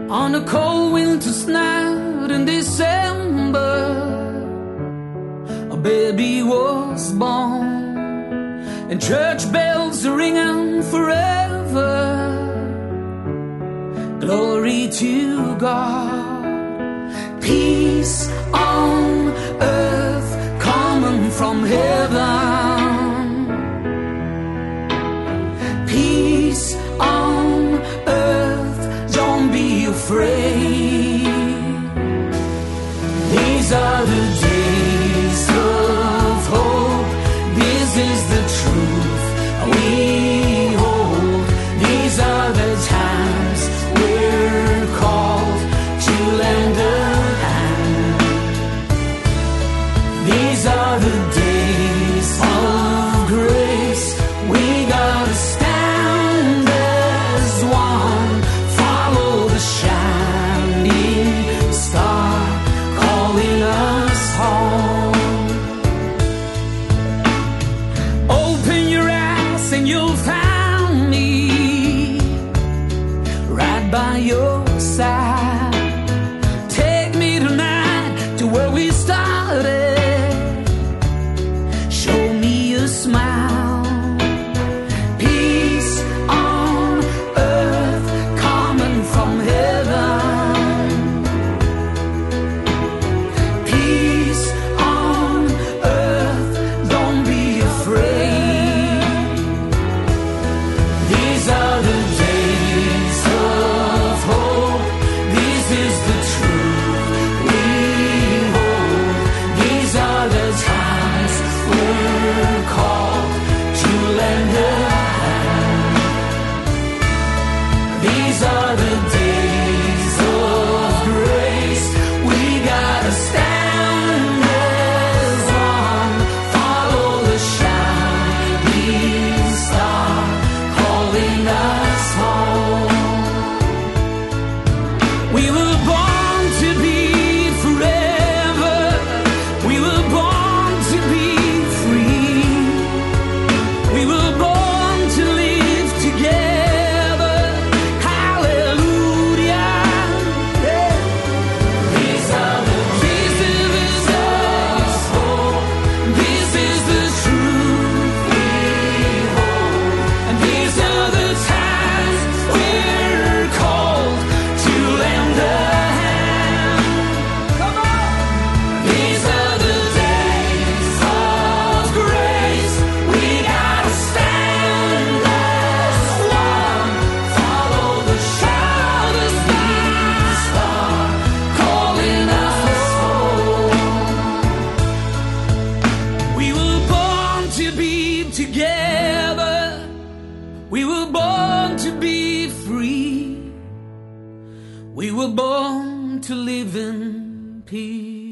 On a cold winter's night in December, a baby was born, and church bells are ringing forever. Glory to God. Peace on earth coming from heaven. Peace on earth, don't be afraid. These are the days of hope. This is the truth we hold. These are the times we're called to lend a hand. These are the days of grace. We gotta stand as one. Follow the shining star calling us home. Open your eyes and you'll find me right by your side. Take me tonight to where we started. Show me a smile. Peace on earth coming from heaven. Peace on earth, don't be afraid. These are the days of hope. This is the truth we hold. These are the times we're called to lend a hand. These are the days of grace. We gotta stand as one. Follow the shining star calling us home. We were born to be forever. We were born to be free. We were born to live together. Hallelujah. Yeah. These are the days of hope. This is the truth we hold. And these are the times we're called to lend a hand. Come on. These are the days of grace. We gotta stand as one. Follow the shining star calling us home. We were born to be together. We were born to be free. We were born to live in peace.